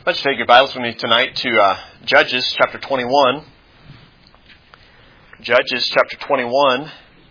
Let's take your Bibles with me tonight to Judges chapter 21. Judges chapter 21.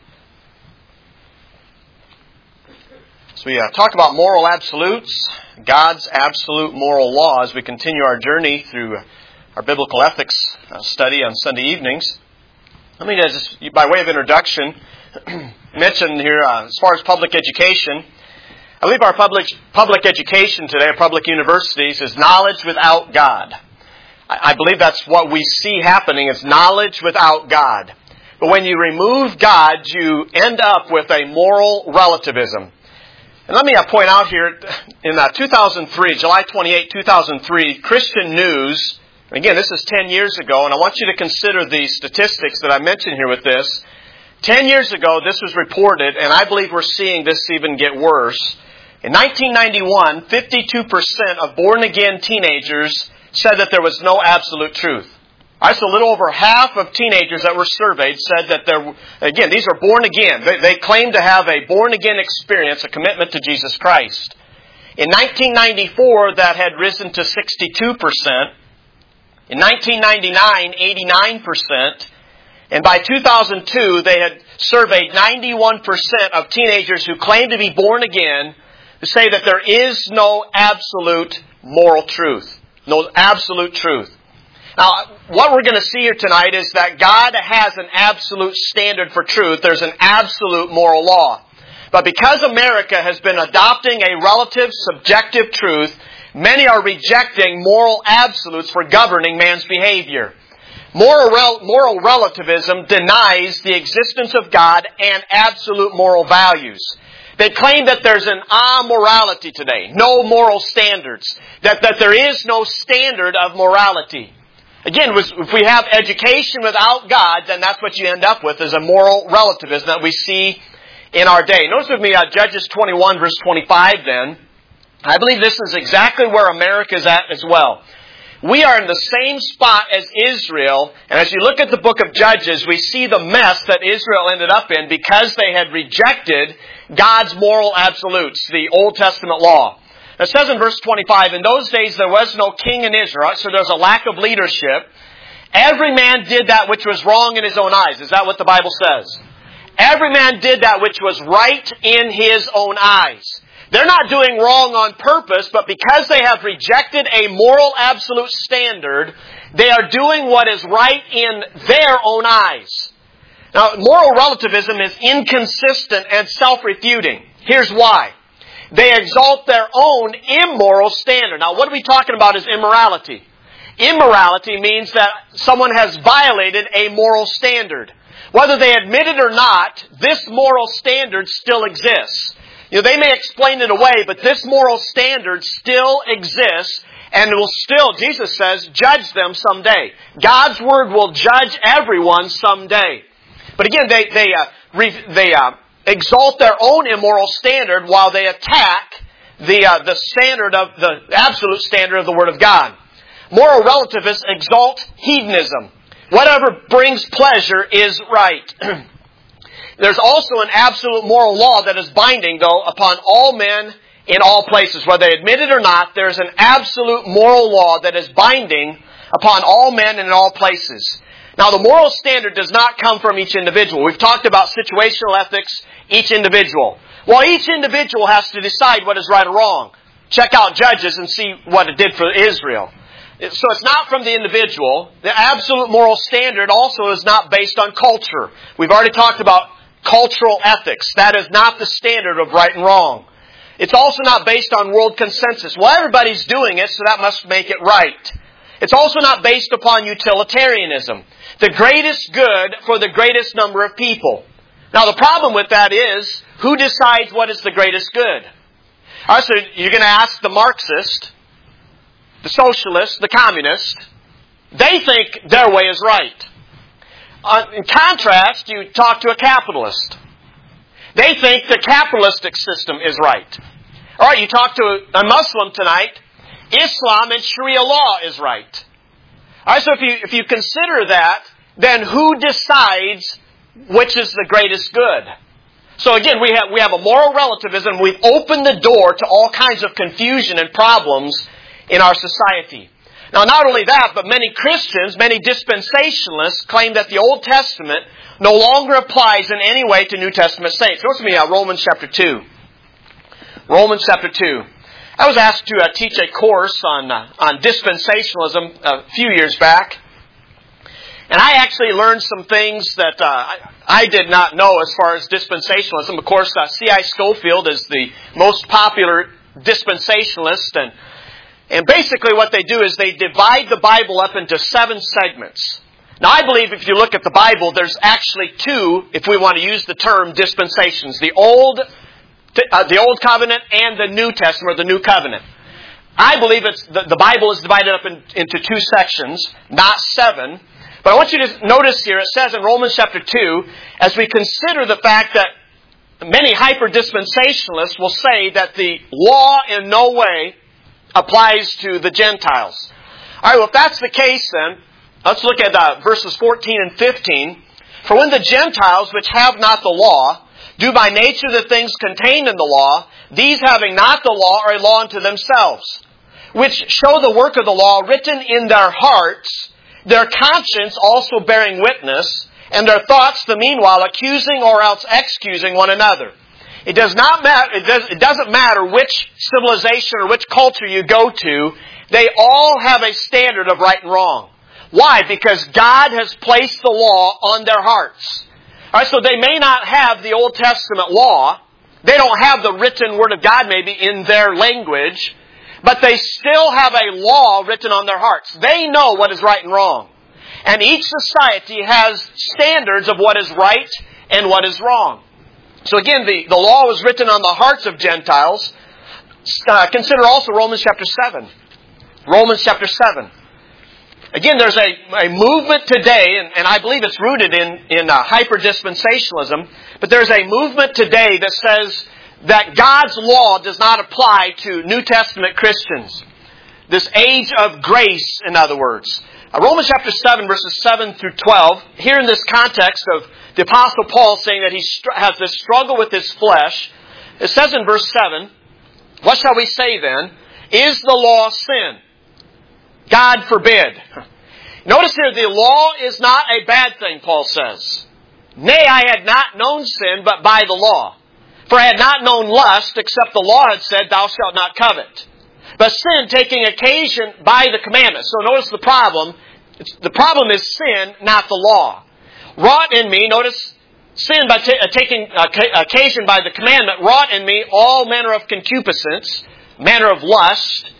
So we talk about moral absolutes, God's absolute moral law, as we continue our journey through our biblical ethics study on Sunday evenings. Let me just, by way of introduction, mention here as far as public education. I believe our public education today, public universities, is knowledge without God. I believe that's what we see happening, is knowledge without God. But when you remove God, you end up with a moral relativism. And let me point out here, in 2003, July 28, 2003, Christian News, again, this is 10 years ago, and I want you to consider the statistics that I mentioned here with this. 10 years ago, this was reported, and I believe we're seeing this even get worse. In 1991, 52% of born-again teenagers said that there was no absolute truth. So a little over half of teenagers that were surveyed said that again, these are born-again. They claim to have a born-again experience, a commitment to Jesus Christ. In 1994, that had risen to 62%. In 1999, 89%. And by 2002, they had surveyed 91% of teenagers who claimed to be born again to say that there is no absolute moral truth. No absolute truth. Now, what we're going to see here tonight is that God has an absolute standard for truth. There's an absolute moral law. But because America has been adopting a relative, subjective truth, many are rejecting moral absolutes for governing man's behavior. Moral relativism denies the existence of God and absolute moral values. They claim that there's an amorality today, no moral standards, that there is no standard of morality. Again, if we have education without God, then that's what you end up with, is a moral relativism that we see in our day. Notice with me Judges 21, verse 25 then. I believe this is exactly where America is at as well. We are in the same spot as Israel, and as you look at the book of Judges, we see the mess that Israel ended up in because they had rejected God's moral absolutes, the Old Testament law. It says in verse 25, in those days there was no king in Israel, so there's a lack of leadership. Every man did that which was wrong in his own eyes. Is that what the Bible says? Every man did that which was right in his own eyes. They're not doing wrong on purpose, but because they have rejected a moral absolute standard, they are doing what is right in their own eyes. Now, moral relativism is inconsistent and self-refuting. Here's why. They exalt their own immoral standard. Now, what are we talking about is immorality. Immorality means that someone has violated a moral standard. Whether they admit it or not, this moral standard still exists. They may explain it away, but this moral standard still exists and will still, Jesus says, judge them someday. God's Word will judge everyone someday. But again, they exalt their own immoral standard while they attack the standard of the absolute standard of the Word of God. Moral relativists exalt hedonism. Whatever brings pleasure is right. There's also an absolute moral law that is binding, though, upon all men in all places. Whether they admit it or not, there's an absolute moral law that is binding upon all men and in all places. Now, the moral standard does not come from each individual. We've talked about situational ethics, each individual. Well, each individual has to decide what is right or wrong. Check out Judges and see what it did for Israel. So it's not from the individual. The absolute moral standard also is not based on culture. We've already talked about cultural ethics. That is not the standard of right and wrong. It's also not based on world consensus. Well, everybody's doing it, so that must make it right. It's also not based upon utilitarianism. The greatest good for the greatest number of people. Now, the problem with that is, who decides what is the greatest good? All right, so you're going to ask the Marxist, the socialist, the communist. They think their way is right. In contrast, you talk to a capitalist. They think the capitalistic system is right. All right, you talk to a Muslim tonight. Islam and Sharia law is right. All right, so if you consider that, then who decides which is the greatest good? So again, we have a moral relativism. We've opened the door to all kinds of confusion and problems in our society. Now, not only that, but many Christians, many dispensationalists claim that the Old Testament no longer applies in any way to New Testament saints. Notice with me Romans chapter 2. Romans chapter 2. I was asked to teach a course on dispensationalism a few years back. And I actually learned some things that I did not know as far as dispensationalism. Of course, C.I. Scofield is the most popular dispensationalist. And basically what they do is they divide the Bible up into 7 segments. Now, I believe if you look at the Bible, there's actually 2, if we want to use the term, dispensations. The Old Covenant and the New Testament, or the New Covenant. I believe the Bible is divided up into 2 sections, not 7. But I want you to notice here, it says in Romans chapter 2, as we consider the fact that many hyper-dispensationalists will say that the law in no way applies to the Gentiles. All right, well, if that's the case then, let's look at verses 14 and 15. For when the Gentiles, which have not the law, do by nature the things contained in the law, these having not the law are a law unto themselves, which show the work of the law written in their hearts, their conscience also bearing witness, and their thoughts the meanwhile accusing or else excusing one another. It does not matter. It doesn't matter which civilization or which culture you go to. They all have a standard of right and wrong. Why? Because God has placed the law on their hearts. All right, so they may not have the Old Testament law. They don't have the written Word of God maybe in their language. But they still have a law written on their hearts. They know what is right and wrong. And each society has standards of what is right and what is wrong. So again, the law was written on the hearts of Gentiles. Consider also Romans chapter 7. Romans chapter 7. Again, there's a movement today, and I believe it's rooted in hyper-dispensationalism, but there's a movement today that says that God's law does not apply to New Testament Christians. This age of grace, in other words. Romans chapter 7, verses 7 through 12, here in this context of the Apostle Paul saying that he has this struggle with his flesh, it says in verse 7, what shall we say then? Is the law sin? God forbid. Notice here, the law is not a bad thing, Paul says. Nay, I had not known sin, but by the law. For I had not known lust, except the law had said, thou shalt not covet. But sin taking occasion by the commandment. So notice the problem. The problem is sin, not the law. Wrought in me, notice, sin by taking occasion by the commandment, wrought in me all manner of concupiscence, manner of lust.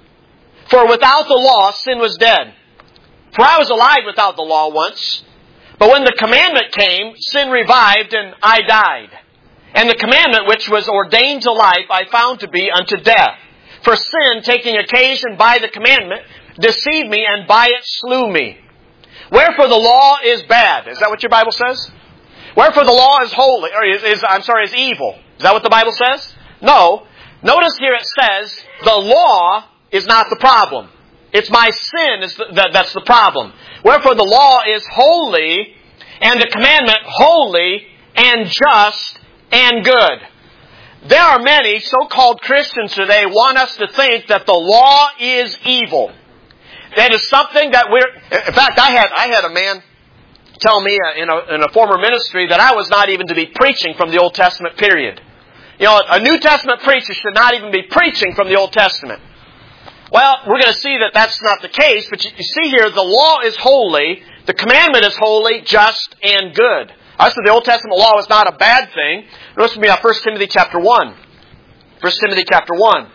For without the law, sin was dead. For I was alive without the law once. But when the commandment came, sin revived and I died. And the commandment which was ordained to life I found to be unto death. For sin, taking occasion by the commandment, deceived me and by it slew me. Wherefore the law is bad. Is that what your Bible says? Wherefore the law is holy, or is evil. Is that what the Bible says? No. Notice here it says, the law is not the problem. It's my sin that's the problem. Wherefore the law is holy, and the commandment holy and just and good. There are many so-called Christians today want us to think that the law is evil. That is something that in fact, I had a man tell me in a former ministry that I was not even to be preaching from the Old Testament period. You know, a New Testament preacher should not even be preaching from the Old Testament. Well, we're going to see that that's not the case, but you see here, the law is holy, the commandment is holy, just, and good. So the Old Testament law is not a bad thing. Notice with me 1 Timothy chapter 1. 1 Timothy chapter 1.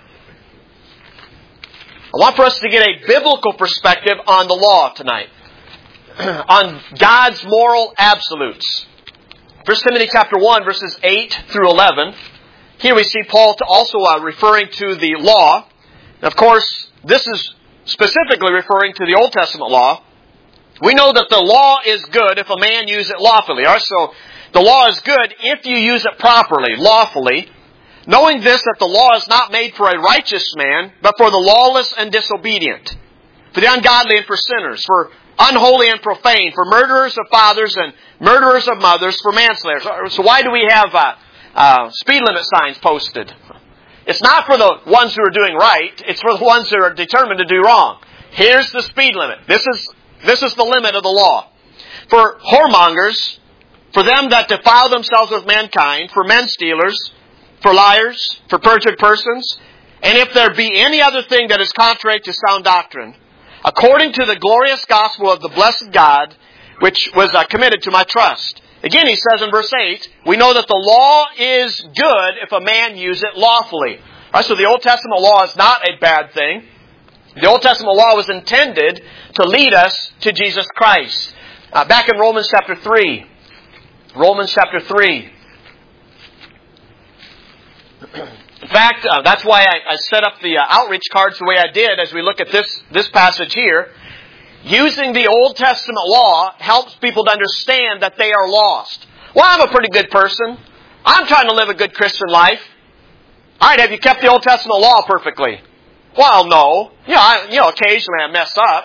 I want for us to get a biblical perspective on the law tonight. On God's moral absolutes. 1 Timothy chapter 1, verses 8 through 11. Here we see Paul also referring to the law. And of course, this is specifically referring to the Old Testament law. We know that the law is good if a man uses it lawfully. So the law is good if you use it properly, lawfully. Knowing this, that the law is not made for a righteous man, but for the lawless and disobedient, for the ungodly and for sinners, for unholy and profane, for murderers of fathers and murderers of mothers, for manslayers. So why do we have speed limit signs posted? It's not for the ones who are doing right. It's for the ones who are determined to do wrong. Here's the speed limit. This is the limit of the law. For whoremongers, for them that defile themselves with mankind, for men stealers, for liars, for perjured persons, and if there be any other thing that is contrary to sound doctrine, according to the glorious gospel of the blessed God, which was committed to my trust. Again, he says in verse 8, we know that the law is good if a man use it lawfully. All right, so the Old Testament law is not a bad thing. The Old Testament law was intended to lead us to Jesus Christ. Back in Romans chapter 3. Romans chapter 3. In fact, that's why I set up the outreach cards the way I did as we look at this passage here. Using the Old Testament law helps people to understand that they are lost. Well, I'm a pretty good person. I'm trying to live a good Christian life. All right, have you kept the Old Testament law perfectly? Well, no. Occasionally I mess up.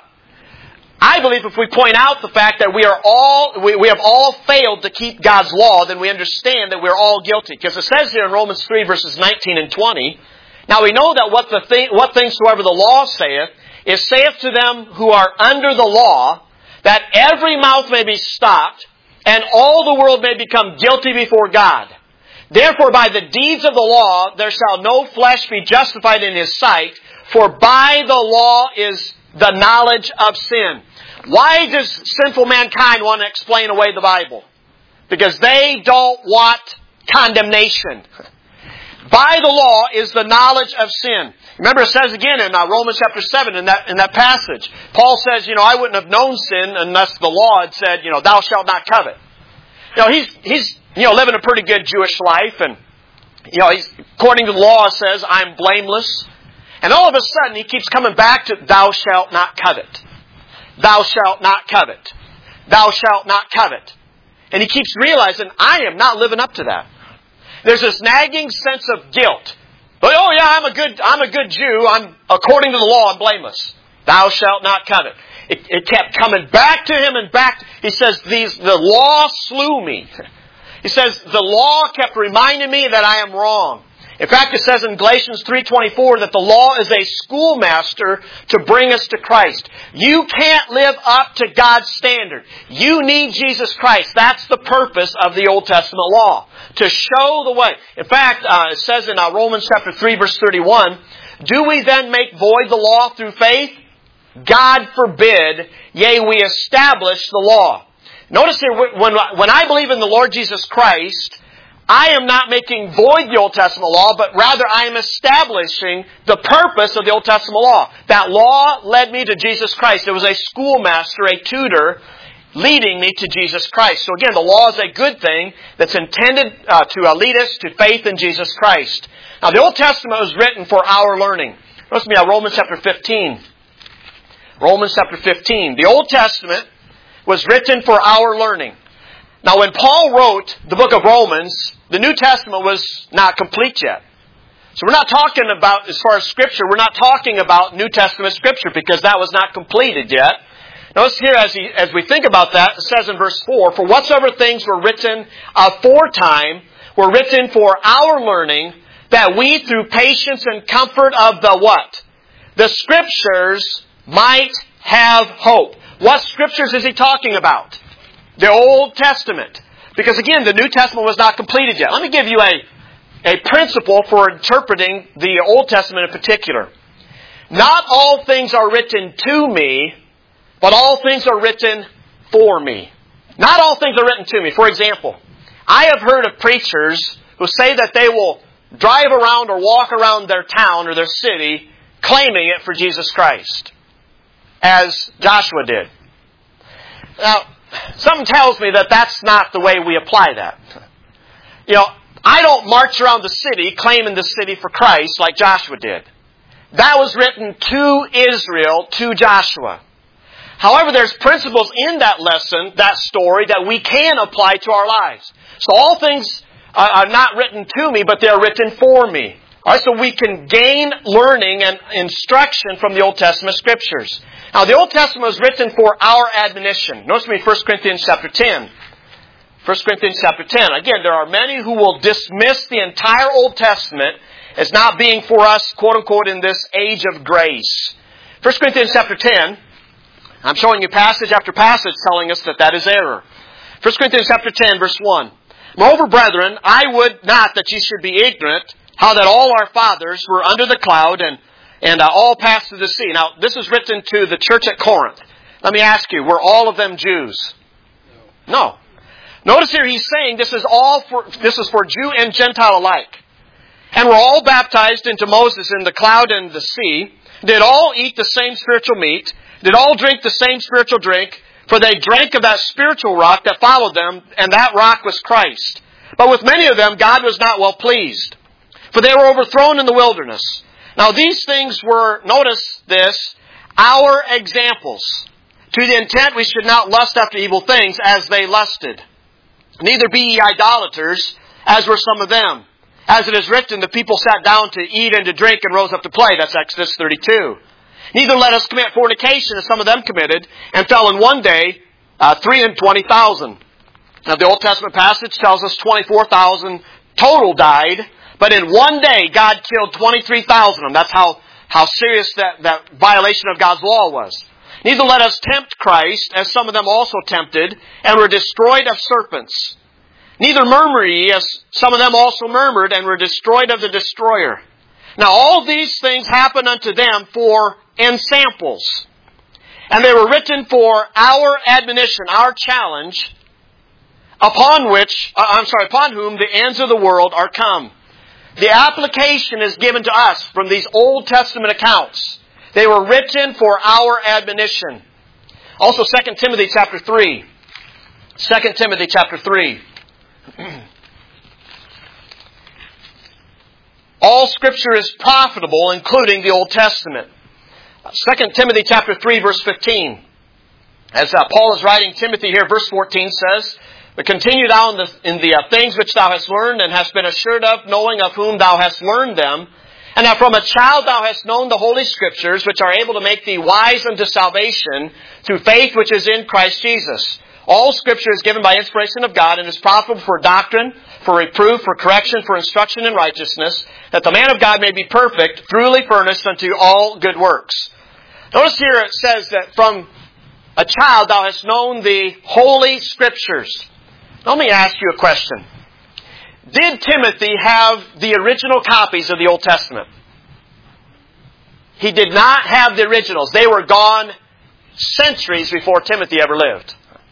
I believe if we point out the fact that we have all failed to keep God's law, then we understand that we're all guilty. Because it says here in Romans 3 verses 19 and 20, now we know that what things soever the law saith, it saith to them who are under the law, that every mouth may be stopped, and all the world may become guilty before God. Therefore by the deeds of the law there shall no flesh be justified in his sight, for by the law is the knowledge of sin. Why does sinful mankind want to explain away the Bible? Because they don't want condemnation. By the law is the knowledge of sin. Remember it says again in Romans chapter 7 in that passage. Paul says, I wouldn't have known sin unless the law had said, thou shalt not covet. He's living a pretty good Jewish life, and he's, according to the law, says, I'm blameless. And all of a sudden, he keeps coming back to, thou shalt not covet. Thou shalt not covet. Thou shalt not covet. And he keeps realizing, I am not living up to that. There's this nagging sense of guilt. But, I'm a good Jew. According to the law, I'm blameless. Thou shalt not covet. It kept coming back to him and back. He says, the law slew me. He says, the law kept reminding me that I am wrong. In fact, it says in Galatians 3:24 that the law is a schoolmaster to bring us to Christ. You can't live up to God's standard. You need Jesus Christ. That's the purpose of the Old Testament law, to show the way. In fact, it says in Romans chapter 3 verse 31, do we then make void the law through faith? God forbid, yea, we establish the law. Notice here, when I believe in the Lord Jesus Christ, I am not making void the Old Testament law, but rather I am establishing the purpose of the Old Testament law. That law led me to Jesus Christ. It was a schoolmaster, a tutor, leading me to Jesus Christ. So again, the law is a good thing that's intended to lead us to faith in Jesus Christ. Now, the Old Testament was written for our learning. Notice me now, Romans chapter 15. Romans chapter 15. The Old Testament was written for our learning. Now, when Paul wrote the book of Romans, the New Testament was not complete yet. So we're not talking about, as far as Scripture, we're not talking about New Testament Scripture because that was not completed yet. Notice here, as we think about that, it says in verse 4, for whatsoever things were written aforetime were written for our learning, that we through patience and comfort of the what? The Scriptures might have hope. What Scriptures is he talking about? The Old Testament. Because again, the New Testament was not completed yet. Let me give you a principle for interpreting the Old Testament in particular. Not all things are written to me, but all things are written for me. Not all things are written to me. For example, I have heard of preachers who say that they will drive around or walk around their town or their city claiming it for Jesus Christ, as Joshua did. Now, something tells me that that's not the way we apply that. I don't march around the city claiming the city for Christ like Joshua did. That was written to Israel, to Joshua. However, there's principles in that lesson, that story, that we can apply to our lives. So all things are not written to me, but they're written for me. All right, so we can gain learning and instruction from the Old Testament Scriptures. Now, the Old Testament was written for our admonition. Notice me 1 Corinthians chapter 10. 1 Corinthians chapter 10. Again, there are many who will dismiss the entire Old Testament as not being for us, quote unquote, in this age of grace. 1 Corinthians chapter 10, I'm showing you passage after passage telling us that that is error. 1 Corinthians chapter 10, verse 1. Moreover, brethren, I would not that ye should be ignorant how that all our fathers were under the cloud and all passed through the sea. Now, this is written to the church at Corinth. Let me ask you, were all of them Jews? No. Notice here he's saying this is for Jew and Gentile alike. And were all baptized into Moses in the cloud and the sea, did all eat the same spiritual meat, did all drink the same spiritual drink, for they drank of that spiritual rock that followed them, and that rock was Christ. But with many of them God was not well pleased, for they were overthrown in the wilderness. Now these things were, notice this, our examples, to the intent we should not lust after evil things as they lusted. Neither be ye idolaters, as were some of them. As it is written, the people sat down to eat and to drink and rose up to play. That's Exodus 32. Neither let us commit fornication, as some of them committed, and fell in one day 320,000. Now the Old Testament passage tells us 24,000 total died, but in one day God killed 23,000 of them. That's how serious that violation of God's law was. Neither let us tempt Christ, as some of them also tempted, and were destroyed of serpents. Neither murmur ye, as some of them also murmured, and were destroyed of the destroyer. Now all these things happen unto them for ensamples. And they were written for our admonition, our challenge, upon whom the ends of the world are come. The application is given to us from these Old Testament accounts. They were written for our admonition. Also 2 Timothy chapter 3. 2 Timothy chapter 3. All Scripture is profitable, including the Old Testament. 2 Timothy chapter 3, verse 15. As Paul is writing Timothy here, verse 14 says, "But continue thou in the things which thou hast learned, and hast been assured of, knowing of whom thou hast learned them, and that from a child thou hast known the Holy Scriptures, which are able to make thee wise unto salvation, through faith which is in Christ Jesus. All Scripture is given by inspiration of God, and is profitable for doctrine, for reproof, for correction, for instruction in righteousness, that the man of God may be perfect, thoroughly furnished unto all good works." Notice here it says that from a child thou hast known the Holy Scriptures. Let me ask you a question. Did Timothy have the original copies of the Old Testament? He did not have the originals. They were gone centuries before Timothy ever lived.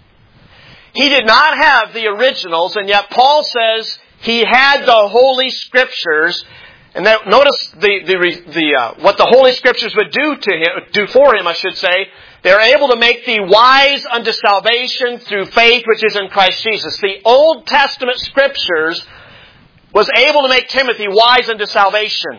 He did not have the originals, and yet Paul says he had the Holy Scriptures. And that, notice what the Holy Scriptures would do for him. They are able to make thee wise unto salvation through faith which is in Christ Jesus. The Old Testament Scriptures was able to make Timothy wise unto salvation.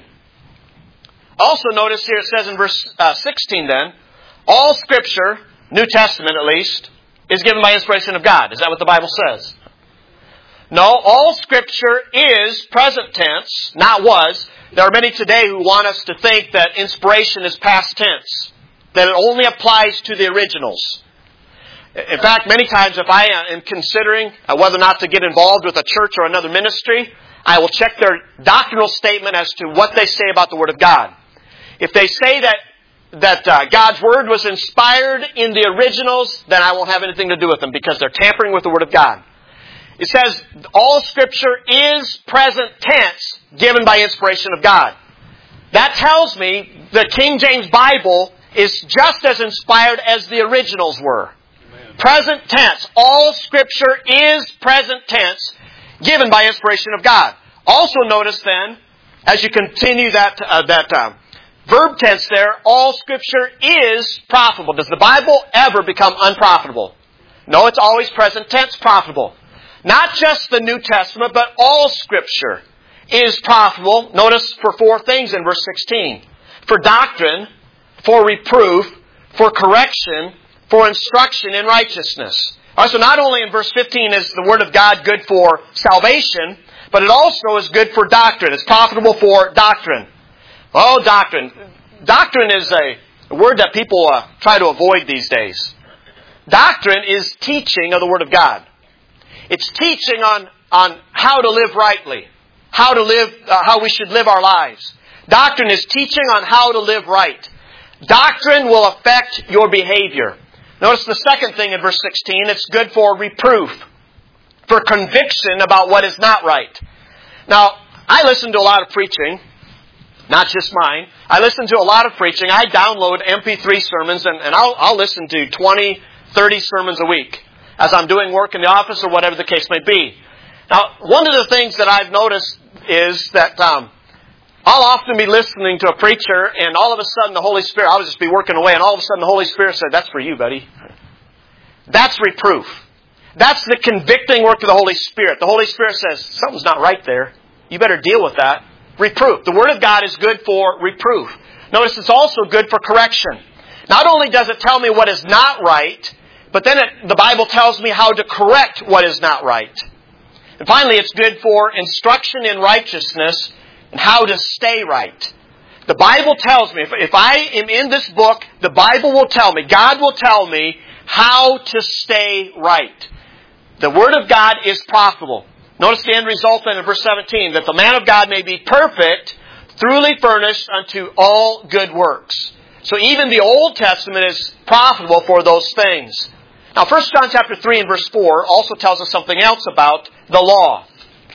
Also notice here it says in verse 16 then, all Scripture, New Testament at least, is given by inspiration of God. Is that what the Bible says? No, all Scripture is present tense, not was. There are many today who want us to think that inspiration is past tense, that it only applies to the originals. In fact, many times if I am considering whether or not to get involved with a church or another ministry, I will check their doctrinal statement as to what they say about the Word of God. If they say that God's Word was inspired in the originals, then I won't have anything to do with them because they're tampering with the Word of God. It says all Scripture is present tense given by inspiration of God. That tells me the King James Bible is just as inspired as the originals were. Amen. Present tense. All Scripture is present tense given by inspiration of God. Also notice then, as you continue that verb tense there, all Scripture is profitable. Does the Bible ever become unprofitable? No, it's always present tense profitable. Not just the New Testament, but all Scripture is profitable. Notice for four things in verse 16. For doctrine, for reproof, for correction, for instruction in righteousness. All right, so not only in verse 15 is the Word of God good for salvation, but it also is good for doctrine. It's profitable for doctrine. Oh, doctrine. Doctrine is a word that people try to avoid these days. Doctrine is teaching of the Word of God. It's teaching on how to live rightly, how to live, how we should live our lives. Doctrine is teaching on how to live right. Doctrine will affect your behavior. Notice the second thing in verse 16. It's good for reproof, for conviction about what is not right. Now, I listen to a lot of preaching, not just mine. I listen to a lot of preaching. I download MP3 sermons, and I'll listen to 20, 30 sermons a week as I'm doing work in the office or whatever the case may be. Now, one of the things that I've noticed is that I'll often be listening to a preacher, and all of a sudden the Holy Spirit, I'll just be working away, and all of a sudden the Holy Spirit said, "That's for you, buddy." That's reproof. That's the convicting work of the Holy Spirit. The Holy Spirit says, something's not right there. You better deal with that. Reproof. The Word of God is good for reproof. Notice it's also good for correction. Not only does it tell me what is not right, but then the Bible tells me how to correct what is not right. And finally, it's good for instruction in righteousness and how to stay right. The Bible tells me, if I am in this book, the Bible will tell me, God will tell me how to stay right. The Word of God is profitable. Notice the end result then in verse 17, that the man of God may be perfect, thoroughly furnished unto all good works. So even the Old Testament is profitable for those things. Now 1 John chapter 3 and verse 4 also tells us something else about the law.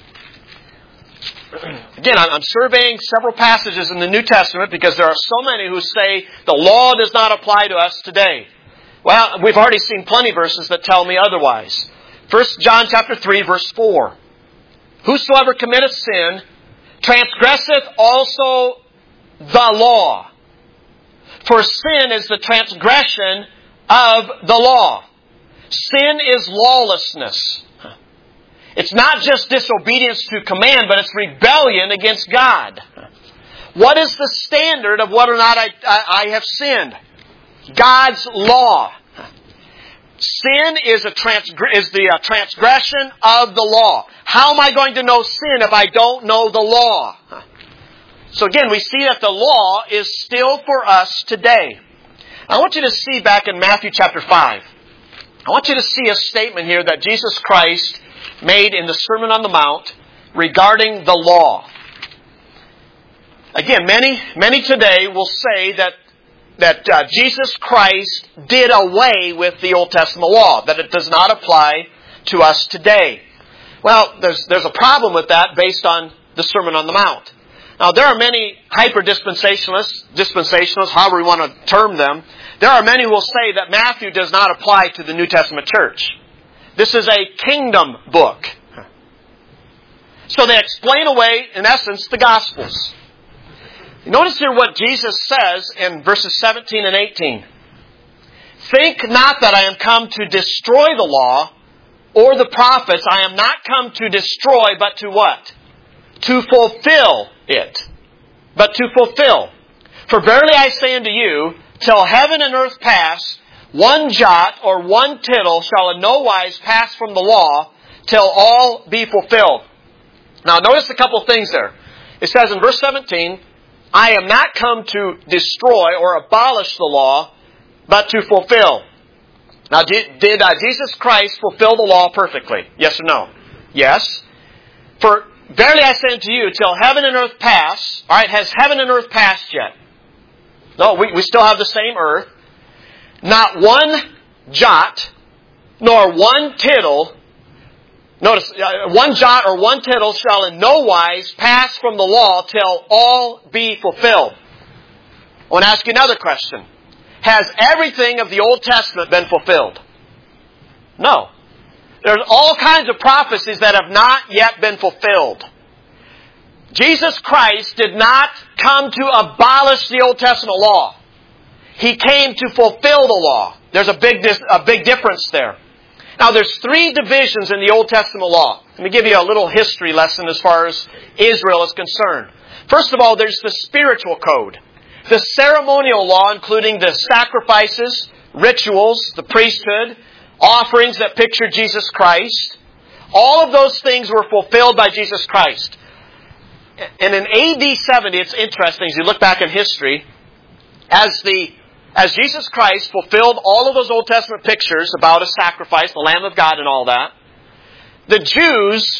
Again, I'm surveying several passages in the New Testament because there are so many who say the law does not apply to us today. Well, we've already seen plenty of verses that tell me otherwise. 1 John chapter 3 verse 4. Whosoever committeth sin transgresseth also the law. For sin is the transgression of the law. Sin is lawlessness. It's not just disobedience to command, but it's rebellion against God. What is the standard of whether or not I have sinned? God's law. Sin is the transgression of the law. How am I going to know sin if I don't know the law? So again, we see that the law is still for us today. I want you to see back in Matthew chapter 5. I want you to see a statement here that Jesus Christ made in the Sermon on the Mount regarding the law. Again, many today will say that Jesus Christ did away with the Old Testament law, that it does not apply to us today. Well, there's a problem with that based on the Sermon on the Mount. Now, there are many dispensationalists, however we want to term them. There are many who will say that Matthew does not apply to the New Testament church. This is a kingdom book. So they explain away, in essence, the Gospels. Notice here what Jesus says in verses 17 and 18. Think not that I am come to destroy the law or the prophets. I am not come to destroy, but to what? To fulfill it. But to fulfill. For verily I say unto you, till heaven and earth pass, one jot or one tittle shall in no wise pass from the law till all be fulfilled. Now notice a couple of things there. It says in verse 17, I am not come to destroy or abolish the law, but to fulfill. Now, did Jesus Christ fulfill the law perfectly? Yes or no? Yes. For verily I say unto you, till heaven and earth pass. All right, has heaven and earth passed yet? No, we still have the same earth. Not one jot, nor one tittle. Notice, one jot or one tittle shall in no wise pass from the law till all be fulfilled. I want to ask you another question. Has everything of the Old Testament been fulfilled? No. There's all kinds of prophecies that have not yet been fulfilled. Jesus Christ did not come to abolish the Old Testament law. He came to fulfill the law. There's a big difference there. Now, there's three divisions in the Old Testament law. Let me give you a little history lesson as far as Israel is concerned. First of all, there's the spiritual code. The ceremonial law, including the sacrifices, rituals, the priesthood, offerings that picture Jesus Christ. All of those things were fulfilled by Jesus Christ. And in AD 70, it's interesting as you look back in history, as Jesus Christ fulfilled all of those Old Testament pictures about a sacrifice, the Lamb of God and all that, the Jews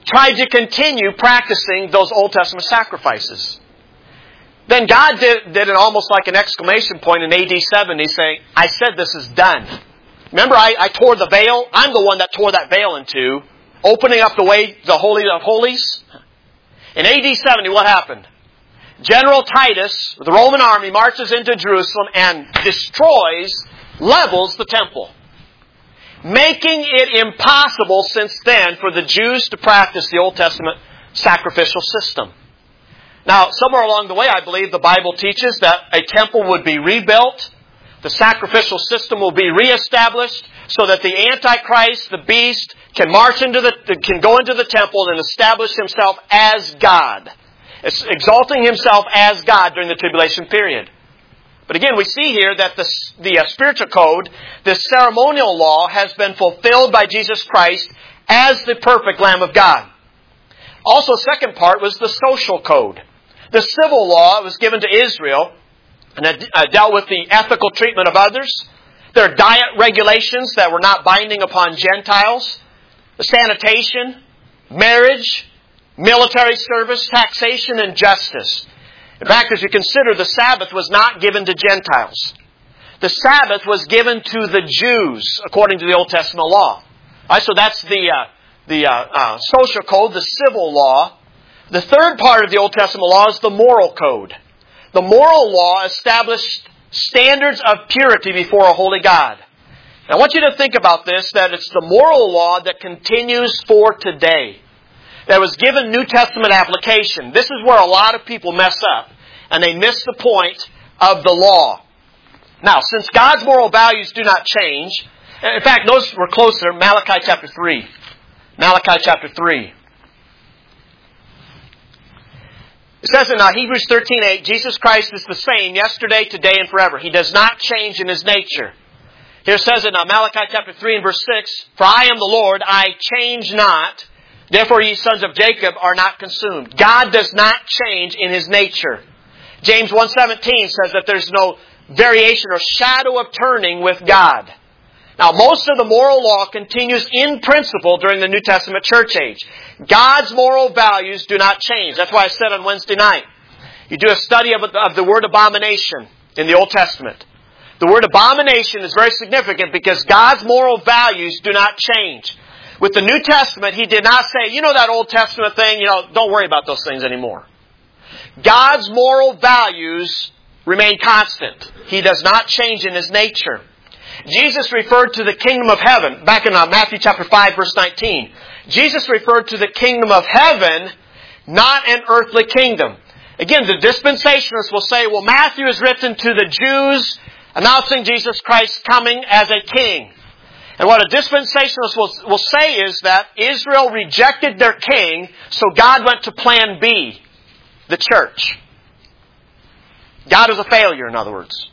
tried to continue practicing those Old Testament sacrifices. Then God did it almost like an exclamation point in AD 70 saying, I said this is done. Remember I tore the veil? I'm the one that tore that veil in two, opening up the way, the Holy of Holies. In AD 70, what happened? General Titus, the Roman army, marches into Jerusalem and destroys, levels the temple, making it impossible since then for the Jews to practice the Old Testament sacrificial system. Now, somewhere along the way, I believe the Bible teaches that a temple would be rebuilt, the sacrificial system will be reestablished, so that the Antichrist, the beast, can go into the temple and establish himself as God, exalting himself as God during the tribulation period. But again, we see here that the spiritual code, the ceremonial law, has been fulfilled by Jesus Christ as the perfect Lamb of God. Also, second part was the social code. The civil law was given to Israel, and it dealt with the ethical treatment of others. There are diet regulations that were not binding upon Gentiles. The sanitation, marriage, military service, taxation, and justice. In fact, as you consider, the Sabbath was not given to Gentiles. The Sabbath was given to the Jews, according to the Old Testament law. All right, so that's the social code, the civil law. The third part of the Old Testament law is the moral code. The moral law established standards of purity before a holy God. Now, I want you to think about this, that it's the moral law that continues for today, that was given New Testament application. This is where a lot of people mess up, and they miss the point of the law. Now, since God's moral values do not change, in fact, those were closer, Malachi chapter 3. Malachi chapter 3. It says in Hebrews 13:8, Jesus Christ is the same yesterday, today, and forever. He does not change in His nature. Here it says in Malachi chapter 3 and verse 6, For I am the Lord, I change not. Therefore ye sons of Jacob are not consumed. God does not change in His nature. James 1:17 says that there's no variation or shadow of turning with God. Now, most of the moral law continues in principle during the New Testament church age. God's moral values do not change. That's why I said on Wednesday night, you do a study of the word abomination in the Old Testament. The word abomination is very significant because God's moral values do not change. With the New Testament, He did not say, that Old Testament thing, don't worry about those things anymore. God's moral values remain constant. He does not change in His nature. Jesus referred to the kingdom of heaven, back in Matthew chapter 5, verse 19. Jesus referred to the kingdom of heaven, not an earthly kingdom. Again, the dispensationalists will say, well, Matthew is written to the Jews announcing Jesus Christ coming as a king. And what a dispensationalist will say is that Israel rejected their king, so God went to plan B, the church. God is a failure, in other words.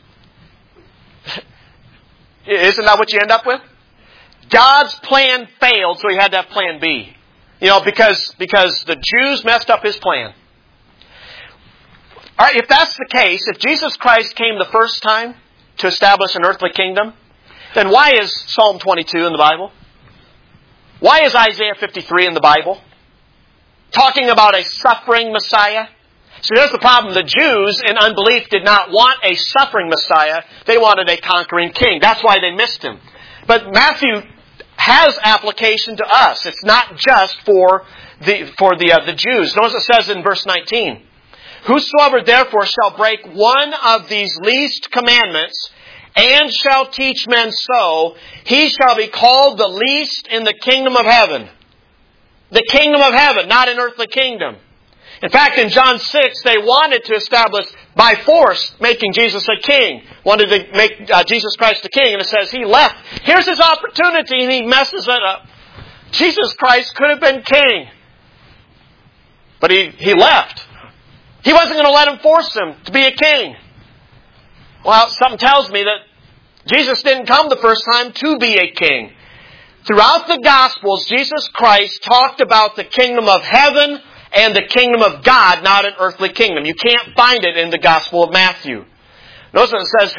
Isn't that what you end up with? God's plan failed, so He had to have plan B. Because the Jews messed up His plan. All right, if that's the case, if Jesus Christ came the first time to establish an earthly kingdom, then why is Psalm 22 in the Bible? Why is Isaiah 53 in the Bible? Talking about a suffering Messiah? See, there's the problem. The Jews, in unbelief, did not want a suffering Messiah. They wanted a conquering king. That's why they missed Him. But Matthew has application to us. It's not just for the Jews. Notice it says in verse 19, Whosoever therefore shall break one of these least commandments, and shall teach men so, he shall be called the least in the kingdom of heaven. The kingdom of heaven, not an earthly kingdom. In fact, in John 6, they wanted to establish, by force, making Jesus a king. Wanted to make Jesus Christ a king. And it says he left. Here's his opportunity, and he messes it up. Jesus Christ could have been king. But he left. He wasn't going to let him force him to be a king. Well, something tells me that Jesus didn't come the first time to be a king. Throughout the Gospels, Jesus Christ talked about the kingdom of heaven and the kingdom of God, not an earthly kingdom. You can't find it in the Gospel of Matthew. Notice it says,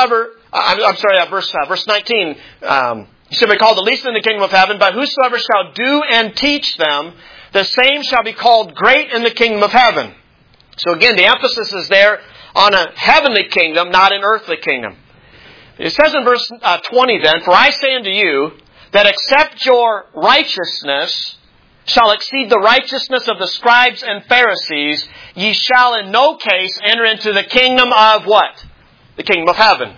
verse 19, he shall be called the least in the kingdom of heaven, but whosoever shall do and teach them, the same shall be called great in the kingdom of heaven. So again, the emphasis is there on a heavenly kingdom, not an earthly kingdom. It says in verse 20 then, For I say unto you, that except your righteousness shall exceed the righteousness of the scribes and Pharisees, ye shall in no case enter into the kingdom of what? The kingdom of heaven.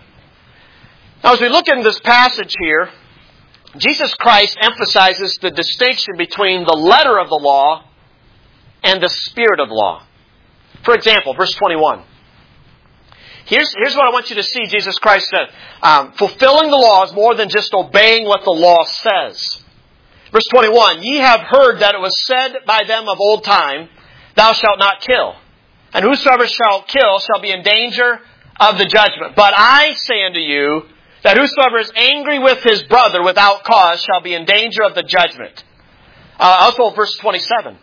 Now as we look in this passage here, Jesus Christ emphasizes the distinction between the letter of the law and the spirit of the law. For example, verse 21. Here's what I want you to see Jesus Christ said. Fulfilling the law is more than just obeying what the law says. Verse 21, Ye have heard that it was said by them of old time, Thou shalt not kill. And whosoever shall kill shall be in danger of the judgment. But I say unto you, that whosoever is angry with his brother without cause shall be in danger of the judgment. Also verse 27.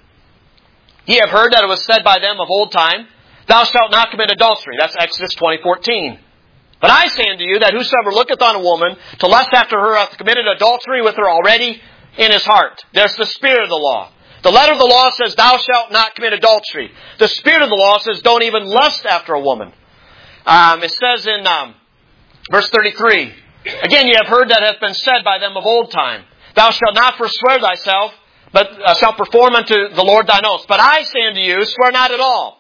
Ye have heard that it was said by them of old time, Thou shalt not commit adultery. That's Exodus 20:14. But I say unto you that whosoever looketh on a woman to lust after her hath committed adultery with her already in his heart. There's the spirit of the law. The letter of the law says, Thou shalt not commit adultery. The spirit of the law says, Don't even lust after a woman. It says in verse 33, Again, ye have heard that hath been said by them of old time, Thou shalt not forswear thyself, but shalt perform unto the Lord thine oaths. But I say unto you, swear not at all.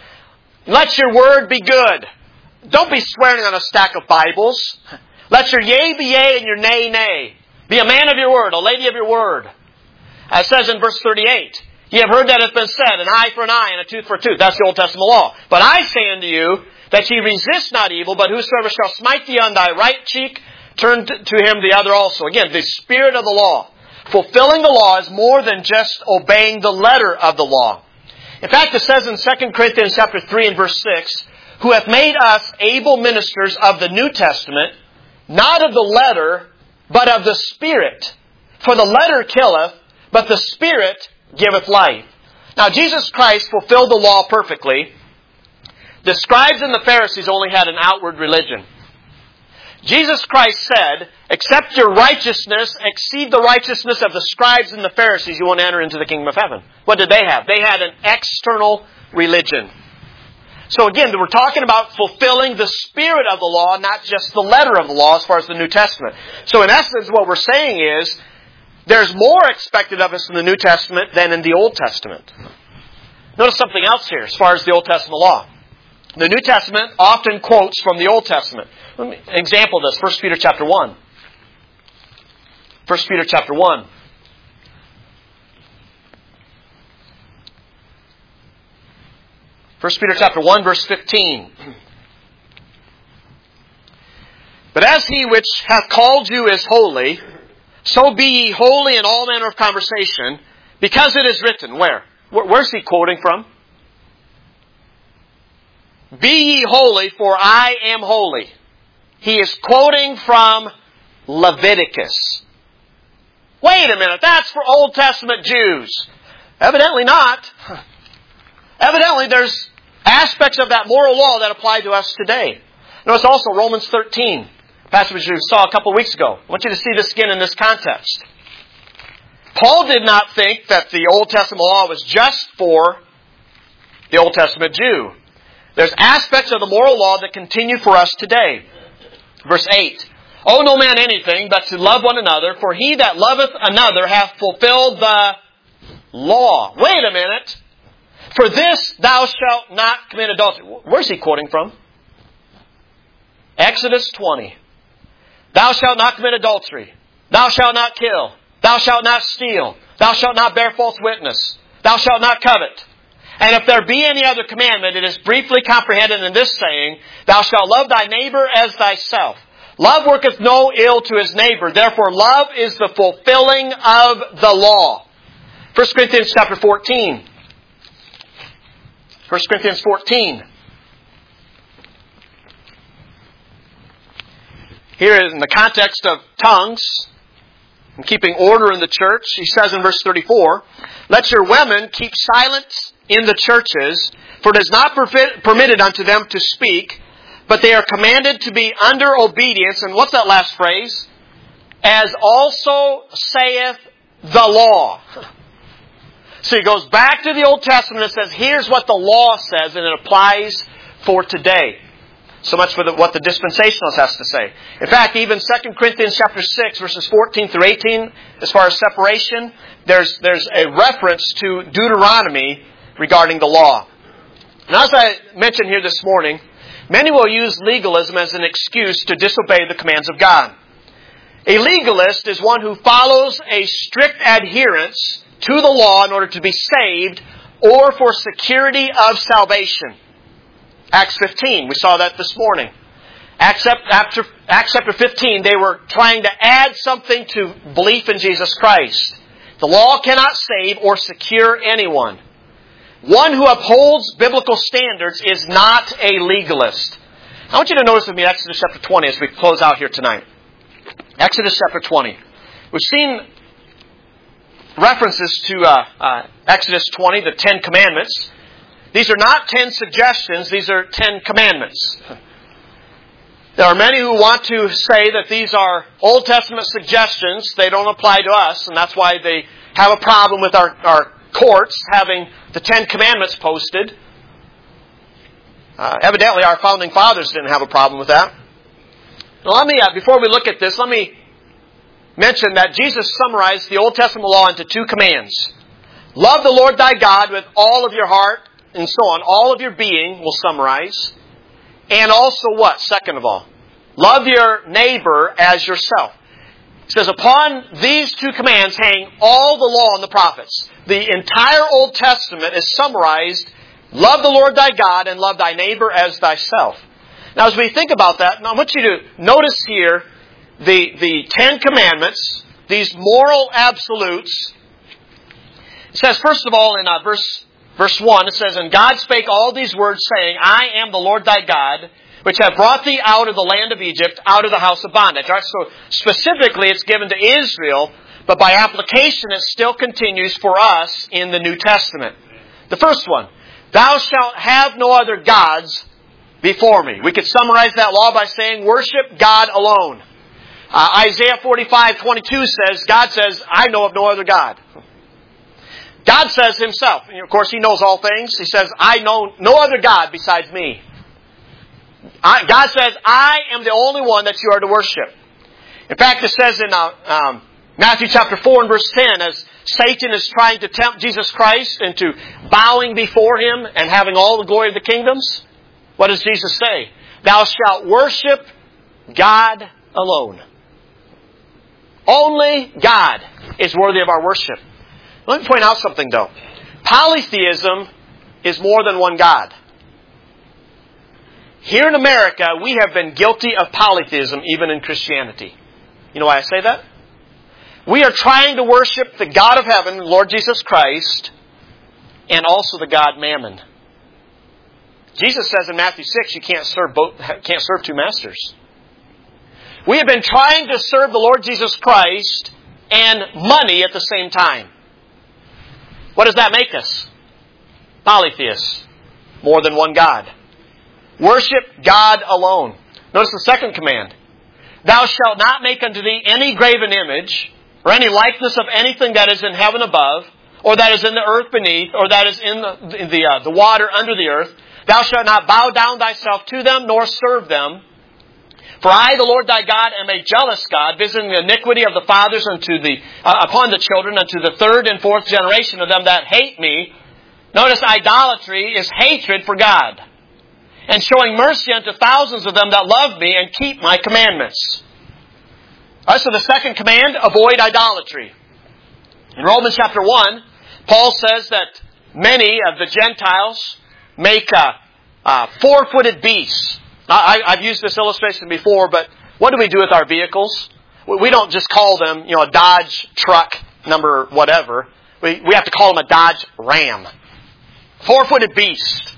Let your word be good. Don't be swearing on a stack of Bibles. Let your yea be yea and your nay, nay. Be a man of your word, a lady of your word. As it says in verse 38, Ye have heard that it hath been said, An eye for an eye and a tooth for a tooth. That's the Old Testament law. But I say unto you, that ye resist not evil, but whosoever shall smite thee on thy right cheek, turn to him the other also. Again, the spirit of the law. Fulfilling the law is more than just obeying the letter of the law. In fact, it says in 2 Corinthians chapter 3 and verse 6, Who hath made us able ministers of the New Testament, not of the letter, but of the Spirit. For the letter killeth, but the Spirit giveth life. Now, Jesus Christ fulfilled the law perfectly. The scribes and the Pharisees only had an outward religion. Jesus Christ said, Except your righteousness exceed the righteousness of the scribes and the Pharisees, you won't enter into the kingdom of heaven. What did they have? They had an external religion. So again, we're talking about fulfilling the spirit of the law, not just the letter of the law as far as the New Testament. So in essence, what we're saying is, there's more expected of us in the New Testament than in the Old Testament. Notice something else here as far as the Old Testament law. The New Testament often quotes from the Old Testament. Let me example this. 1 Peter chapter 1. 1 Peter chapter 1. First Peter chapter 1, verse 15. But as he which hath called you is holy, so be ye holy in all manner of conversation, because it is written, where? Where's he quoting from? Be ye holy, for I am holy. He is quoting from Leviticus. Wait a minute, that's for Old Testament Jews. Evidently not. Evidently there's aspects of that moral law that apply to us today. Notice also Romans 13, passage we saw a couple of weeks ago. I want you to see this again in this context. Paul did not think that the Old Testament law was just for the Old Testament Jew. There's aspects of the moral law that continue for us today. Verse 8. Owe no man anything but to love one another, for he that loveth another hath fulfilled the law. Wait a minute. For this thou shalt not commit adultery. Where's he quoting from? Exodus 20. Thou shalt not commit adultery. Thou shalt not kill. Thou shalt not steal. Thou shalt not bear false witness. Thou shalt not covet. And if there be any other commandment, it is briefly comprehended in this saying, Thou shalt love thy neighbor as thyself. Love worketh no ill to his neighbor. Therefore, love is the fulfilling of the law. 1 Corinthians chapter 14. 1 Corinthians 14. Here in the context of tongues and keeping order in the church, he says in verse 34, Let your women keep silent in the churches, for it is not permitted unto them to speak, but they are commanded to be under obedience. And what's that last phrase? As also saith the law. So he goes back to the Old Testament and says, here's what the law says, and it applies for today. So much for what the dispensationalist has to say. In fact, even 2 Corinthians chapter 6, verses 14 through 18, as far as separation, there's a reference to Deuteronomy regarding the law. Now, as I mentioned here this morning, many will use legalism as an excuse to disobey the commands of God. A legalist is one who follows a strict adherence to the law in order to be saved or for security of salvation. Acts 15, we saw that this morning. Acts chapter 15, they were trying to add something to belief in Jesus Christ. The law cannot save or secure anyone. One who upholds biblical standards is not a legalist. I want you to notice with me Exodus chapter 20 as we close out here tonight. Exodus chapter 20. We've seen references to Exodus 20, the 10 Commandments. These are not 10 suggestions, these are 10 commandments. There are many who want to say that these are Old Testament suggestions, they don't apply to us, and that's why they have a problem with our courts having the 10 Commandments posted. Evidently, our founding fathers didn't have a problem with that. Now, before we look at this, let me mention that Jesus summarized the Old Testament law into 2 commands. Love the Lord thy God with all of your heart, and so on. All of your being will summarize. And also what? Second of all, love your neighbor as yourself. It says, upon these 2 commands hang all the law and the prophets. The entire Old Testament is summarized, love the Lord thy God and love thy neighbor as thyself. Now, as we think about that, I want you to notice here the 10 commandments, these moral absolutes. It says, first of all, in Verse 1, it says, and God spake all these words, saying, I am the Lord thy God, which have brought thee out of the land of Egypt, out of the house of bondage. All right, so specifically it's given to Israel, but by application it still continues for us in the New Testament. The first one, thou shalt have no other gods before me. We could summarize that law by saying, worship God alone. Isaiah 45:22 says, God says, I know of no other God. God says himself, and of course he knows all things, he says, I know no other God besides me. God says, I am the only one that you are to worship. In fact, it says in Matthew chapter 4 and verse 10, as Satan is trying to tempt Jesus Christ into bowing before him and having all the glory of the kingdoms, what does Jesus say? Thou shalt worship God alone. Only God is worthy of our worship. Let me point out something, though. Polytheism is more than one God. Here in America, we have been guilty of polytheism, even in Christianity. You know why I say that? We are trying to worship the God of heaven, Lord Jesus Christ, and also the God Mammon. Jesus says in Matthew 6, you can't serve 2 masters. We have been trying to serve the Lord Jesus Christ and money at the same time. What does that make us? Polytheists. More than one God. Worship God alone. Notice the second command. Thou shalt not make unto thee any graven image, or any likeness of anything that is in heaven above, or that is in the earth beneath, or that is in the water under the earth. Thou shalt not bow down thyself to them, nor serve them. For I, the Lord thy God, am a jealous God, visiting the iniquity of the fathers upon the children, unto the 3rd and 4th generation of them that hate me. Notice idolatry is hatred for God. And showing mercy unto thousands of them that love me and keep my commandments. All right, so the second command, avoid idolatry. In Romans chapter 1, Paul says that many of the Gentiles make 4-footed beasts. I've used this illustration before, but what do we do with our vehicles? We don't just call them, a Dodge truck number whatever. We have to call them a Dodge Ram. 4-footed beast.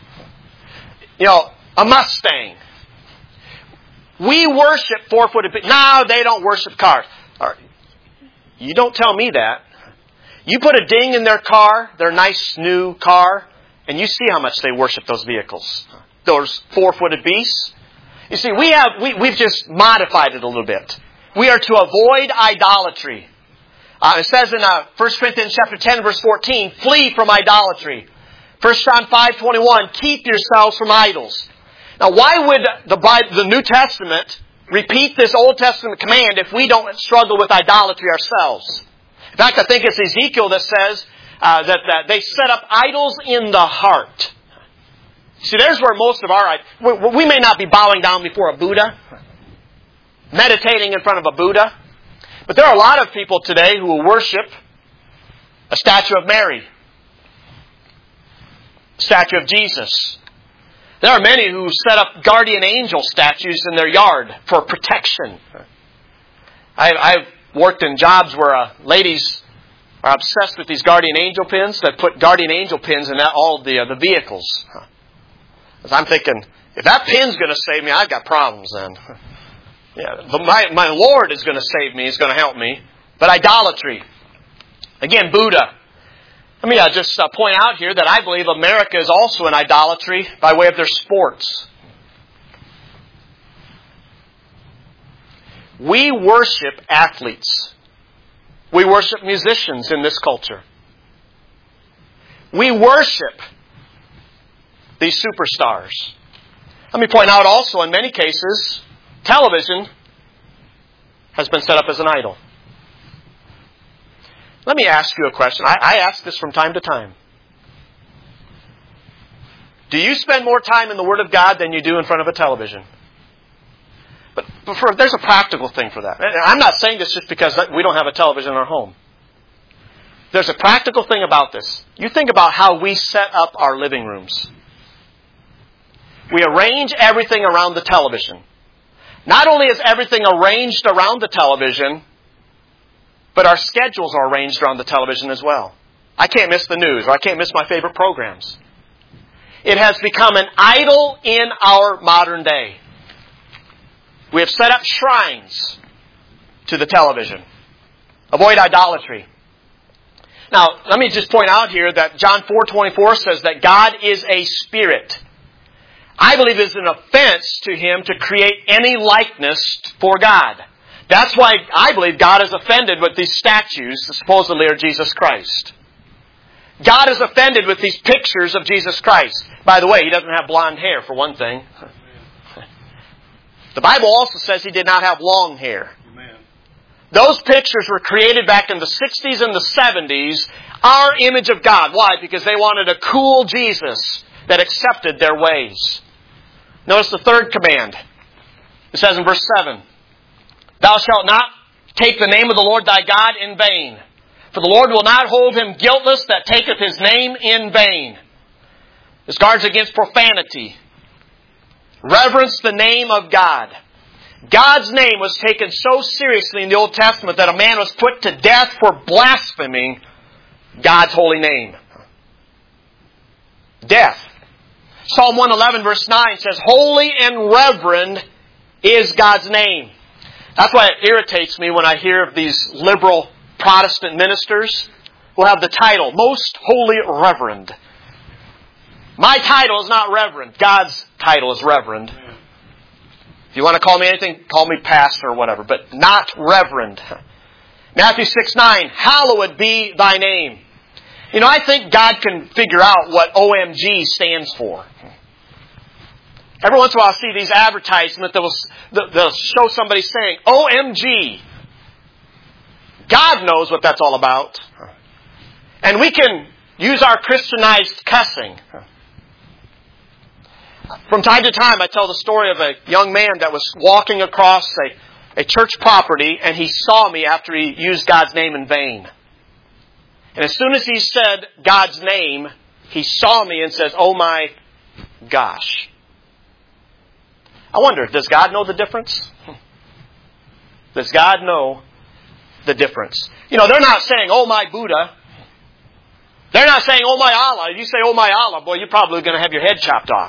A Mustang. We worship 4-footed beasts. No, they don't worship cars. You don't tell me that. You put a ding in their car, their nice new car, and you see how much they worship those vehicles. Those 4-footed beasts. You see, we've just modified it a little bit. We are to avoid idolatry. It says in 1 Corinthians chapter 10, verse 14, flee from idolatry. 1 John 5:21, keep yourselves from idols. Now, why would the New Testament repeat this Old Testament command if we don't struggle with idolatry ourselves? In fact, I think it's Ezekiel that says that they set up idols in the heart. See, there's where most of we may not be bowing down before a Buddha, meditating in front of a Buddha, but there are a lot of people today who will worship a statue of Mary, a statue of Jesus. There are many who set up guardian angel statues in their yard for protection. I've worked in jobs where ladies are obsessed with these guardian angel pins that put guardian angel pins in all the vehicles. Because I'm thinking, if that pin's going to save me, I've got problems then. Yeah, but my Lord is going to save me. He's going to help me. But idolatry. Again, Buddha. Let me just point out here that I believe America is also in idolatry by way of their sports. We worship athletes. We worship musicians in this culture. We worship these superstars. Let me point out also, in many cases, television has been set up as an idol. Let me ask you a question. I ask this from time to time. Do you spend more time in the Word of God than you do in front of a television? But there's a practical thing for that. I'm not saying this just because we don't have a television in our home. There's a practical thing about this. You think about how we set up our living rooms. We arrange everything around the television. Not only is everything arranged around the television, but our schedules are arranged around the television as well. I can't miss the news, or I can't miss my favorite programs. It has become an idol in our modern day. We have set up shrines to the television. Avoid idolatry. Now, let me just point out here that John 4:24 says that God is a spirit. I believe it is an offense to Him to create any likeness for God. That's why I believe God is offended with these statues that supposedly are Jesus Christ. God is offended with these pictures of Jesus Christ. By the way, He doesn't have blonde hair, for one thing. The Bible also says He did not have long hair. Amen. Those pictures were created back in the 60s and the 70s, our image of God. Why? Because they wanted a cool Jesus that accepted their ways. Notice the third command. It says in verse 7, Thou shalt not take the name of the Lord thy God in vain, for the Lord will not hold him guiltless that taketh His name in vain. This guards against profanity. Reverence the name of God. God's name was taken so seriously in the Old Testament that a man was put to death for blaspheming God's holy name. Death. Psalm 111 verse 9 says, Holy and reverend is God's name. That's why it irritates me when I hear of these liberal Protestant ministers who have the title, Most Holy Reverend. My title is not Reverend. God's title is Reverend. If you want to call me anything, call me Pastor or whatever, but not Reverend. Matthew 6:9, Hallowed be thy name. You know, I think God can figure out what OMG stands for. Every once in a while I see these advertisements that they'll show somebody saying, OMG. God knows what that's all about. And we can use our Christianized cussing. From time to time I tell the story of a young man that was walking across a church property and he saw me after he used God's name in vain. And as soon as he said God's name, he saw me and says, oh my gosh. I wonder, does God know the difference? Does God know the difference? You know, they're not saying, oh my Buddha. They're not saying, oh my Allah. If you say, oh my Allah, boy, you're probably going to have your head chopped off.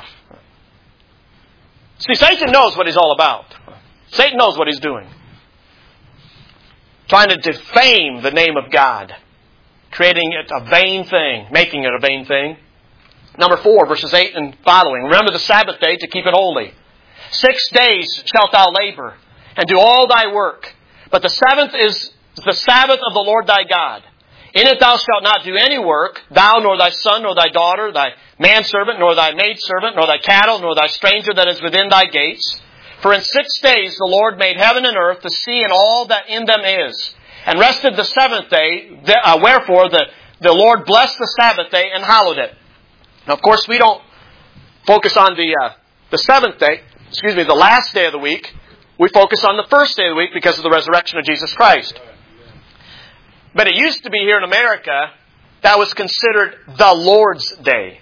See, Satan knows what he's all about. Satan knows what he's doing. Trying to defame the name of God. Creating it a vain thing. Making it a vain thing. Number 4, verses 8 and following. Remember the Sabbath day to keep it holy. 6 days shalt thou labor and do all thy work. But the seventh is is the Sabbath of the Lord thy God. In it thou shalt not do any work, thou, nor thy son, nor thy daughter, thy manservant, nor thy maidservant, nor thy cattle, nor thy stranger that is within thy gates. For in 6 days the Lord made heaven and earth, the sea, and all that in them is, and rested the seventh day. Wherefore the Lord blessed the Sabbath day and hallowed it. Now, of course, we don't focus on the seventh day, the last day of the week. We focus on the first day of the week because of the resurrection of Jesus Christ. But it used to be here in America, that was considered the Lord's Day.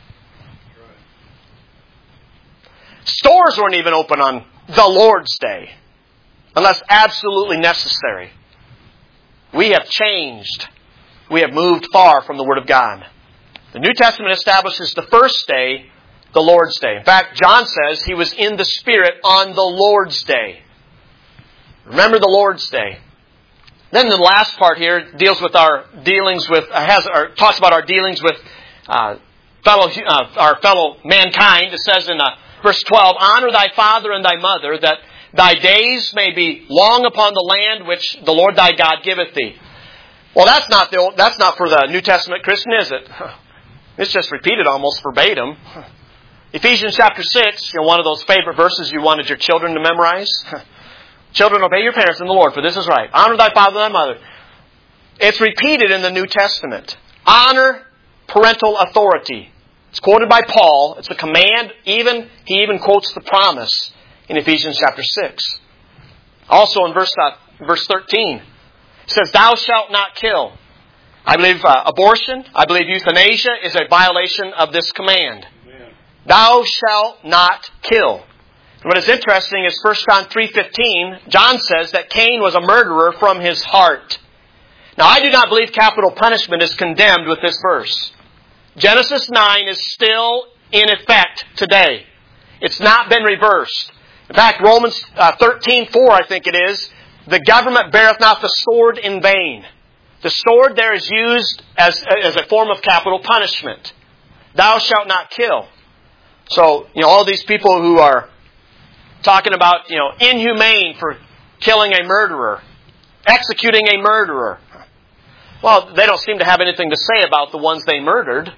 Stores weren't even open on the Lord's Day, unless absolutely necessary. We have changed. We have moved far from the Word of God. The New Testament establishes the first day, the Lord's Day. In fact, John says he was in the Spirit on the Lord's Day. Remember the Lord's Day. Then the last part here deals with our dealings with, talks about our dealings with our fellow mankind. It says in verse 12, honor thy father and thy mother, that thy days may be long upon the land which the Lord thy God giveth thee. Well, that's not for the New Testament Christian, is it? It's just repeated almost verbatim. Ephesians chapter 6, one of those favorite verses you wanted your children to memorize. Children, obey your parents in the Lord, for this is right. Honor thy father and thy mother. It's repeated in the New Testament. Honor parental authority. It's quoted by Paul. It's a command. He even quotes the promise in Ephesians chapter 6. Also in verse 13, it says, thou shalt not kill. I believe abortion, I believe euthanasia is a violation of this command. Amen. Thou shalt not kill. What is interesting is 1 John 3:15, John says that Cain was a murderer from his heart. Now, I do not believe capital punishment is condemned with this verse. Genesis 9 is still in effect today. It's not been reversed. In fact, Romans 13:4, I think it is, the government beareth not the sword in vain. The sword there is used as a form of capital punishment. Thou shalt not kill. So, all these people who are talking about, inhumane for killing a murderer, executing a murderer. Well, they don't seem to have anything to say about the ones they murdered.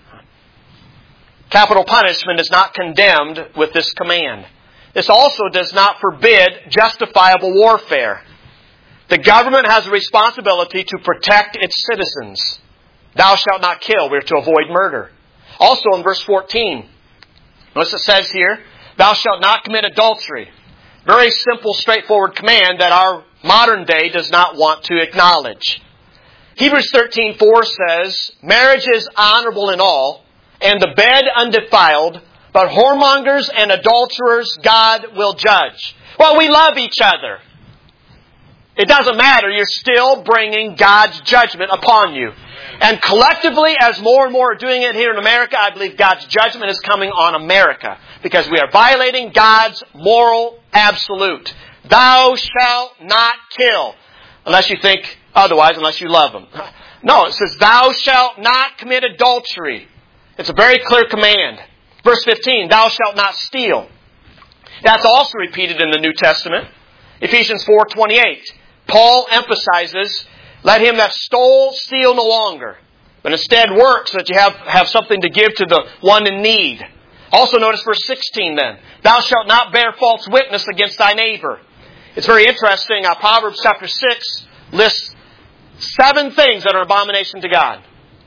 Capital punishment is not condemned with this command. This also does not forbid justifiable warfare. The government has a responsibility to protect its citizens. Thou shalt not kill. We're to avoid murder. Also in verse 14, notice it says here, thou shalt not commit adultery. Very simple, straightforward command that our modern day does not want to acknowledge. Hebrews 13:4 says, marriage is honorable in all, and the bed undefiled, but whoremongers and adulterers God will judge. Well, we love each other. It doesn't matter. You're still bringing God's judgment upon you. And collectively, as more and more are doing it here in America, I believe God's judgment is coming on America. Because we are violating God's moral absolute. Thou shalt not kill. Unless you think otherwise, unless you love Him. No, it says, thou shalt not commit adultery. It's a very clear command. Verse 15, thou shalt not steal. That's also repeated in the New Testament. Ephesians 4:28. Paul emphasizes, let him that stole steal no longer, but instead work so that you have something to give to the one in need. Also notice verse 16 then. Thou shalt not bear false witness against thy neighbor. It's very interesting. Proverbs chapter 6 lists 7 things that are abomination to God.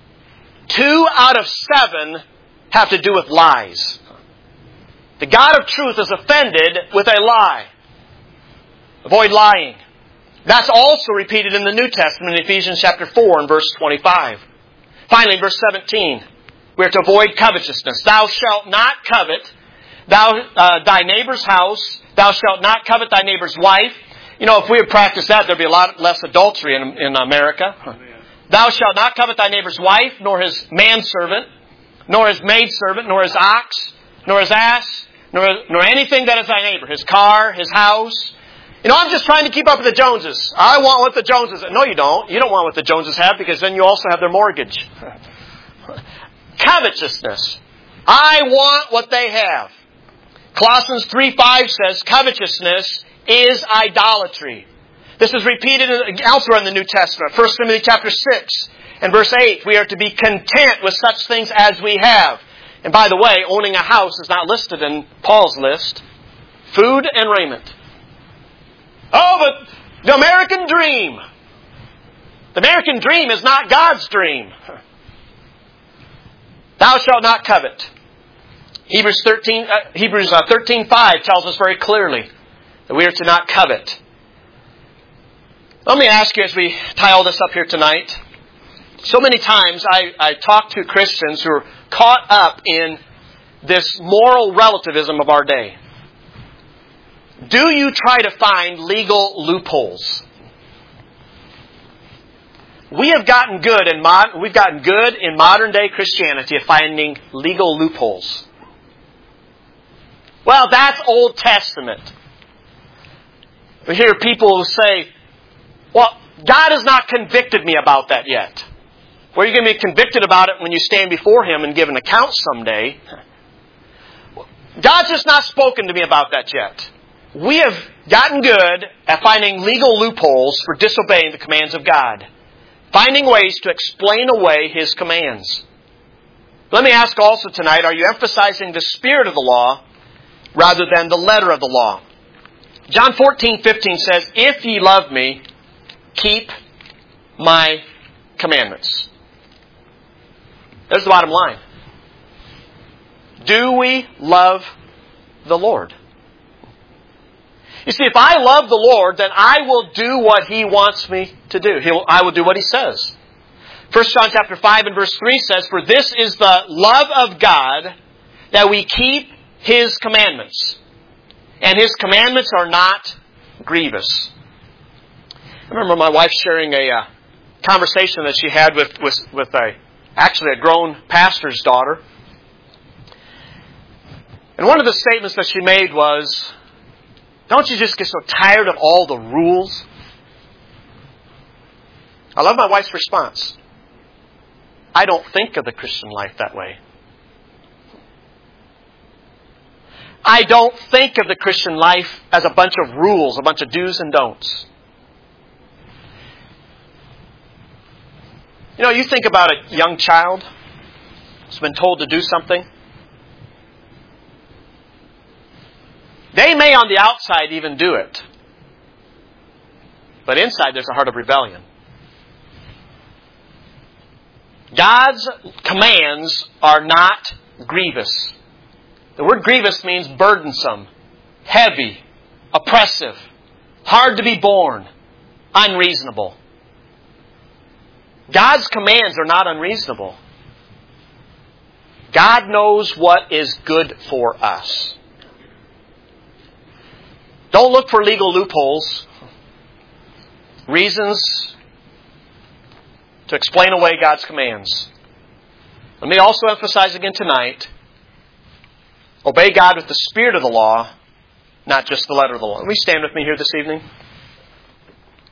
2 out of 7 have to do with lies. The God of truth is offended with a lie. Avoid lying. That's also repeated in the New Testament in Ephesians chapter 4 and verse 25. Finally, verse 17. We are to avoid covetousness. Thou shalt not covet thy neighbor's house. Thou shalt not covet thy neighbor's wife. If we would practice that, there'd be a lot less adultery in America. Thou shalt not covet thy neighbor's wife, nor his manservant, nor his maidservant, nor his ox, nor his ass, nor anything that is thy neighbor. His car, his house. I'm just trying to keep up with the Joneses. I want what the Joneses have. No, you don't. You don't want what the Joneses have because then you also have their mortgage. Covetousness. I want what they have. Colossians 3:5 says, covetousness is idolatry. This is repeated elsewhere in the New Testament. 1 Timothy chapter 6 and verse 8. We are to be content with such things as we have. And by the way, owning a house is not listed in Paul's list. Food and raiment. Oh, but the American dream. The American dream is not God's dream. Thou shalt not covet. Hebrews 13:5 tells us very clearly that we are to not covet. Let me ask you as we tie all this up here tonight. So many times I talk to Christians who are caught up in this moral relativism of our day. Do you try to find legal loopholes? We've gotten good in modern day Christianity at finding legal loopholes. Well, that's Old Testament. We hear people who say, well, God has not convicted me about that yet. Well, you're going to be convicted about it when you stand before Him and give an account someday. God's just not spoken to me about that yet. We have gotten good at finding legal loopholes for disobeying the commands of God. Finding ways to explain away His commands. Let me ask also tonight, are you emphasizing the spirit of the law rather than the letter of the law? John 14:15 says, if ye love me, keep my commandments. There's the bottom line. Do we love the Lord? You see, if I love the Lord, then I will do what He wants me to do. I will do what He says. 1 John chapter 5 and verse 3 says, for this is the love of God, that we keep His commandments. And His commandments are not grievous. I remember my wife sharing a conversation that she had with a grown pastor's daughter. And one of the statements that she made was, don't you just get so tired of all the rules? I love my wife's response. I don't think of the Christian life that way. I don't think of the Christian life as a bunch of rules, a bunch of do's and don'ts. You know, you think about a young child who's been told to do something. They may on the outside even do it. But inside there's a heart of rebellion. God's commands are not grievous. The word grievous means burdensome, heavy, oppressive, hard to be borne, unreasonable. God's commands are not unreasonable. God knows what is good for us. Don't look for legal loopholes, reasons to explain away God's commands. Let me also emphasize again tonight, obey God with the spirit of the law, not just the letter of the law. Will you stand with me here this evening?